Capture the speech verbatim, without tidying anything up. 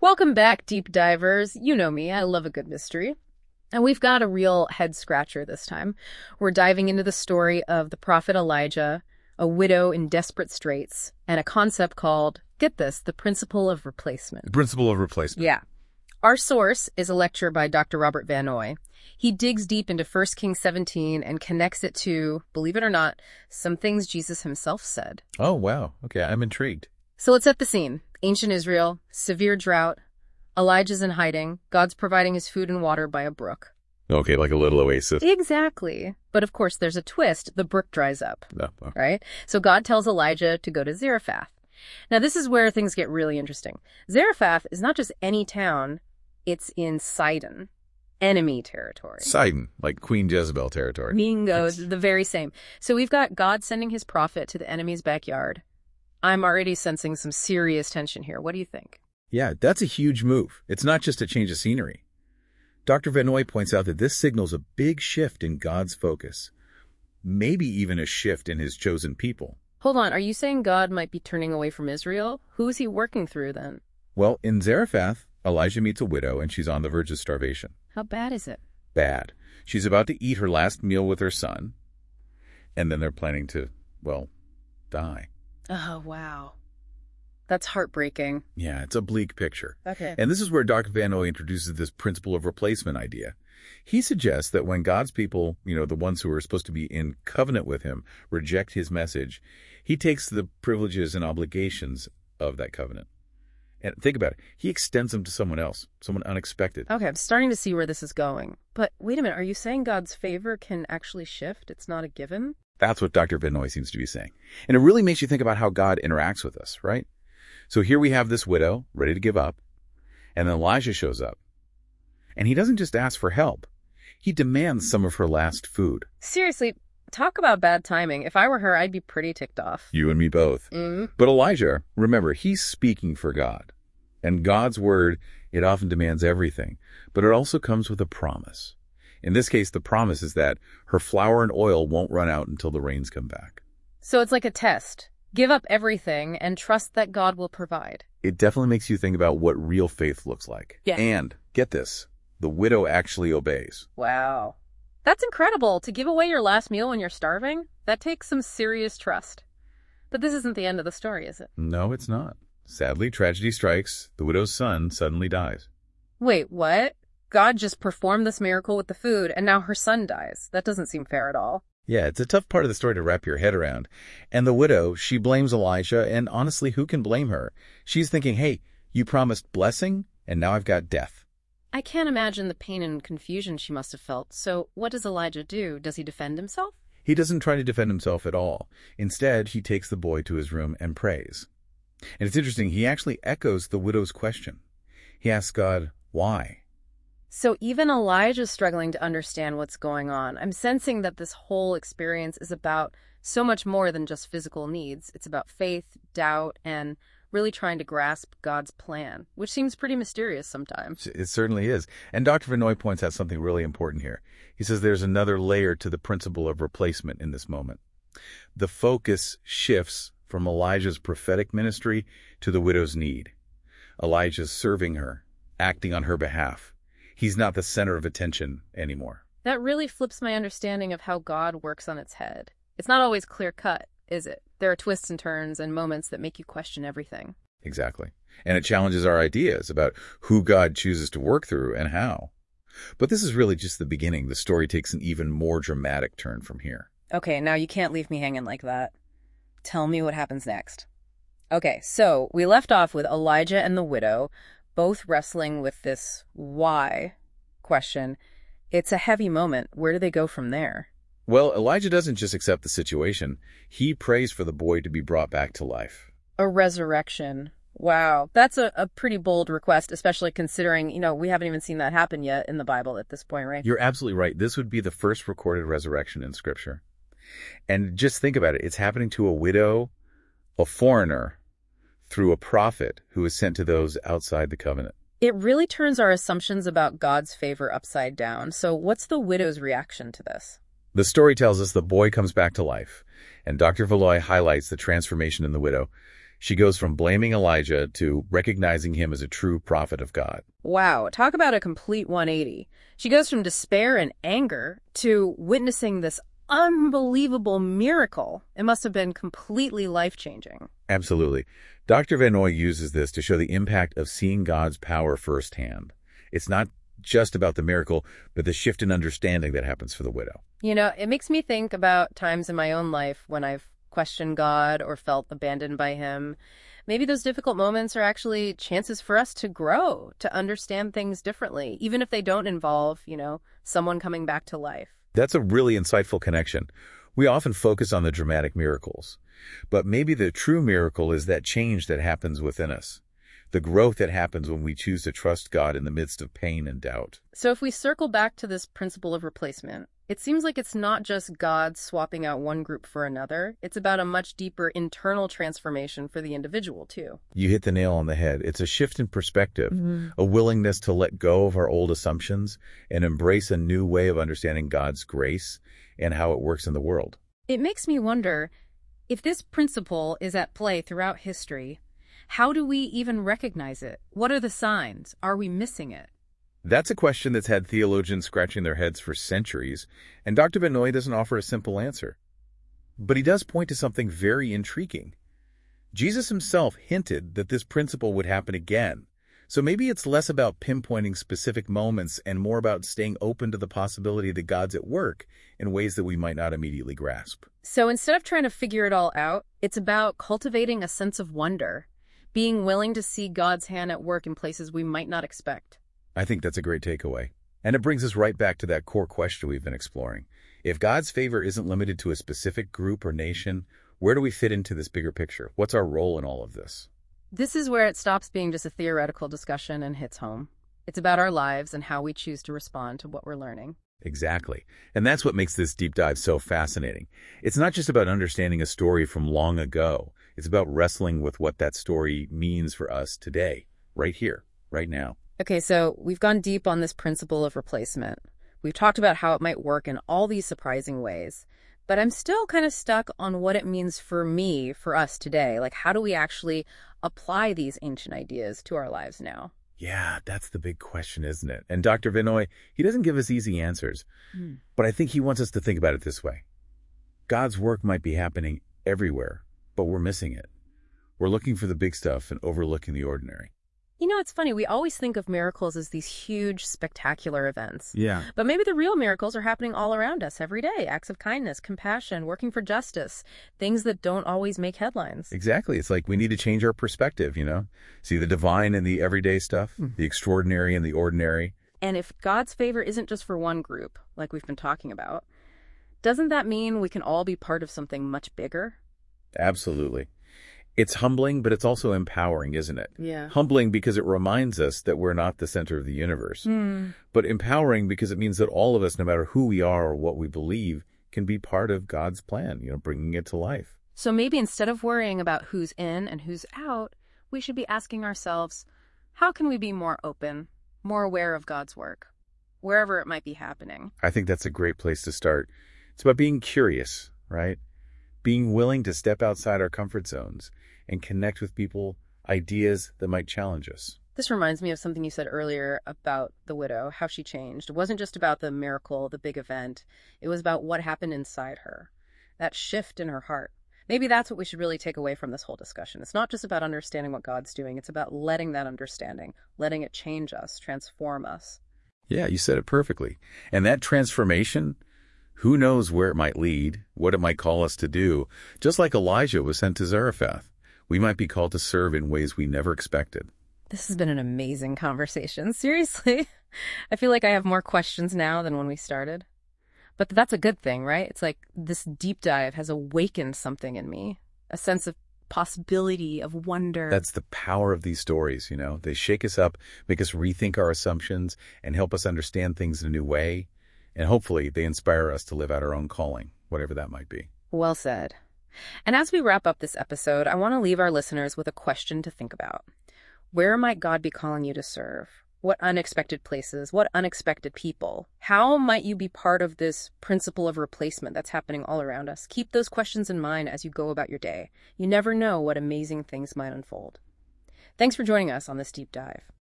Welcome back, deep divers. You know me, I love a good mystery. And we've got a real head-scratcher this time. We're diving into the story of the prophet Elijah, a widow in desperate straits, and a concept called, get this, the principle of replacement. The principle of replacement. Yeah. Our source is a lecture by Doctor Robert Van Ooy. He digs deep into First Kings seventeen and connects it to, believe it or not, some things Jesus himself said. Oh, wow. Okay, I'm intrigued. So let's set the scene. Ancient Israel, severe drought. Elijah's in hiding. God's providing his food and water by a brook. Okay, like a little oasis. Exactly. But of course, there's a twist. The brook dries up, No, okay. right? So God tells Elijah to go to Zarephath. Now, this is where things get really interesting. Zarephath is not just any town. It's in Sidon, enemy territory. Sidon, like Queen Jezebel territory. Bingo, the very same. So we've got God sending his prophet to the enemy's backyard. I'm already sensing some serious tension here. What do you think? Yeah, that's a huge move. It's not just a change of scenery. Doctor Van Ooy points out that this signals a big shift in God's focus, maybe even a shift in his chosen people. Hold on, are you saying God might be turning away from Israel? Who is he working through then? Well, in Zarephath, Elijah meets a widow and she's on the verge of starvation. How bad is it? Bad. She's about to eat her last meal with her son, and then they're planning to, well, die. Oh, wow. That's heartbreaking. Yeah, it's a bleak picture. Okay. And this is where Doctor Van Ooy introduces this principle of replacement idea. He suggests that when God's people, you know, the ones who are supposed to be in covenant with him, reject his message, he takes the privileges and obligations of that covenant. And think about it. He extends them to someone else, someone unexpected. Okay, I'm starting to see where this is going. But wait a minute, are you saying God's favor can actually shift? It's not a given? That's what Doctor Van Ooy seems to be saying. And it really makes you think about how God interacts with us, right? So here we have this widow ready to give up, and then Elijah shows up. And he doesn't just ask for help. He demands some of her last food. Seriously, talk about bad timing. If I were her, I'd be pretty ticked off. You and me both. Mm. But Elijah, remember, he's speaking for God. And God's word, it often demands everything, but it also comes with a promise. In this case, the promise is that her flour and oil won't run out until the rains come back. So it's like a test. Give up everything and trust that God will provide. It definitely makes you think about what real faith looks like. Yeah. And, get this, the widow actually obeys. Wow. That's incredible. To give away your last meal when you're starving? That takes some serious trust. But this isn't the end of the story, is it? No, it's not. Sadly, tragedy strikes. The widow's son suddenly dies. Wait, what? God just performed this miracle with the food, and now her son dies. That doesn't seem fair at all. Yeah, it's a tough part of the story to wrap your head around. And the widow, she blames Elijah, and honestly, who can blame her? She's thinking, hey, you promised blessing, and now I've got death. I can't imagine the pain and confusion she must have felt. So what does Elijah do? Does he defend himself? He doesn't try to defend himself at all. Instead, he takes the boy to his room and prays. And it's interesting, he actually echoes the widow's question. He asks God, why? So even Elijah's struggling to understand what's going on. I'm sensing that this whole experience is about so much more than just physical needs. It's about faith, doubt, and really trying to grasp God's plan, which seems pretty mysterious sometimes. It certainly is. And Doctor Van Ooy points out something really important here. He says there's another layer to the principle of replacement in this moment. The focus shifts from Elijah's prophetic ministry to the widow's need. Elijah's serving her, acting on her behalf. He's not the center of attention anymore. That really flips my understanding of how God works on its head. It's not always clear-cut, is it? There are twists and turns and moments that make you question everything. Exactly. And it challenges our ideas about who God chooses to work through and how. But this is really just the beginning. The story takes an even more dramatic turn from here. Okay, now you can't leave me hanging like that. Tell me what happens next. Okay, so we left off with Elijah and the widow, both wrestling with this why question. It's a heavy moment. Where do they go from there? Well, Elijah doesn't just accept the situation. He prays for the boy to be brought back to life. A resurrection. Wow. That's a, a pretty bold request, especially considering, you know, we haven't even seen that happen yet in the Bible at this point, right? You're absolutely right. This would be the first recorded resurrection in Scripture. And just think about it. It's happening to a widow, a foreigner, through a prophet who is sent to those outside the covenant. It really turns our assumptions about God's favor upside down. So what's the widow's reaction to this? The story tells us the boy comes back to life, and Doctor Van Ooy highlights the transformation in the widow. She goes from blaming Elijah to recognizing him as a true prophet of God. Wow, talk about a complete one eighty. She goes from despair and anger to witnessing this unbelievable miracle. It must have been completely life-changing. Absolutely. Doctor Vanoy uses this to show the impact of seeing God's power firsthand. It's not just about the miracle, but the shift in understanding that happens for the widow. You know, it makes me think about times in my own life when I've questioned God or felt abandoned by him. Maybe those difficult moments are actually chances for us to grow, to understand things differently, even if they don't involve, you know, someone coming back to life. That's a really insightful connection. We often focus on the dramatic miracles, but maybe the true miracle is that change that happens within us, the growth that happens when we choose to trust God in the midst of pain and doubt. So if we circle back to this principle of replacement, it seems like it's not just God swapping out one group for another. It's about a much deeper internal transformation for the individual, too. You hit the nail on the head. It's a shift in perspective, Mm-hmm. a willingness to let go of our old assumptions and embrace a new way of understanding God's grace and how it works in the world. It makes me wonder, if this principle is at play throughout history, how do we even recognize it? What are the signs? Are we missing it? That's a question that's had theologians scratching their heads for centuries, and Doctor Vanoy doesn't offer a simple answer. But he does point to something very intriguing. Jesus himself hinted that this principle would happen again. So maybe it's less about pinpointing specific moments and more about staying open to the possibility that God's at work in ways that we might not immediately grasp. So instead of trying to figure it all out, it's about cultivating a sense of wonder, being willing to see God's hand at work in places we might not expect. I think that's a great takeaway. And it brings us right back to that core question we've been exploring. If God's favor isn't limited to a specific group or nation, where do we fit into this bigger picture? What's our role in all of this? This is where it stops being just a theoretical discussion and hits home. It's about our lives and how we choose to respond to what we're learning. Exactly. And that's what makes this deep dive so fascinating. It's not just about understanding a story from long ago. It's about wrestling with what that story means for us today, right here, right now. Okay, so we've gone deep on this principle of replacement. We've talked about how it might work in all these surprising ways. But I'm still kind of stuck on what it means for me, for us today. Like, how do we actually apply these ancient ideas to our lives now? Yeah, that's the big question, isn't it? And Doctor Vanoy, he doesn't give us easy answers. Mm. But I think he wants us to think about it this way. God's work might be happening everywhere, but we're missing it. We're looking for the big stuff and overlooking the ordinary. You know, it's funny. We always think of miracles as these huge, spectacular events. Yeah. But maybe the real miracles are happening all around us every day. Acts of kindness, compassion, working for justice, things that don't always make headlines. Exactly. It's like we need to change our perspective, you know? See the divine in the everyday stuff, mm. the extraordinary in the ordinary. And if God's favor isn't just for one group, like we've been talking about, doesn't that mean we can all be part of something much bigger? Absolutely. It's humbling, but it's also empowering, isn't it? Yeah. Humbling because it reminds us that we're not the center of the universe. Mm. But empowering because it means that all of us, no matter who we are or what we believe, can be part of God's plan, you know, bringing it to life. So maybe instead of worrying about who's in and who's out, we should be asking ourselves, how can we be more open, more aware of God's work, wherever it might be happening? I think that's a great place to start. It's about being curious, right? Being willing to step outside our comfort zones and connect with people, ideas that might challenge us. This reminds me of something you said earlier about the widow, how she changed. It wasn't just about the miracle, the big event. It was about what happened inside her, that shift in her heart. Maybe that's what we should really take away from this whole discussion. It's not just about understanding what God's doing. It's about letting that understanding, letting it change us, transform us. Yeah, you said it perfectly. And that transformation, who knows where it might lead, what it might call us to do. Just like Elijah was sent to Zarephath, we might be called to serve in ways we never expected. This has been an amazing conversation. Seriously. I feel like I have more questions now than when we started. But that's a good thing, right? It's like this deep dive has awakened something in me, a sense of possibility, of wonder. That's the power of these stories, you know. They shake us up, make us rethink our assumptions, and help us understand things in a new way. And hopefully they inspire us to live out our own calling, whatever that might be. Well said. And as we wrap up this episode, I want to leave our listeners with a question to think about. Where might God be calling you to serve? What unexpected places? What unexpected people? How might you be part of this principle of replacement that's happening all around us? Keep those questions in mind as you go about your day. You never know what amazing things might unfold. Thanks for joining us on this deep dive.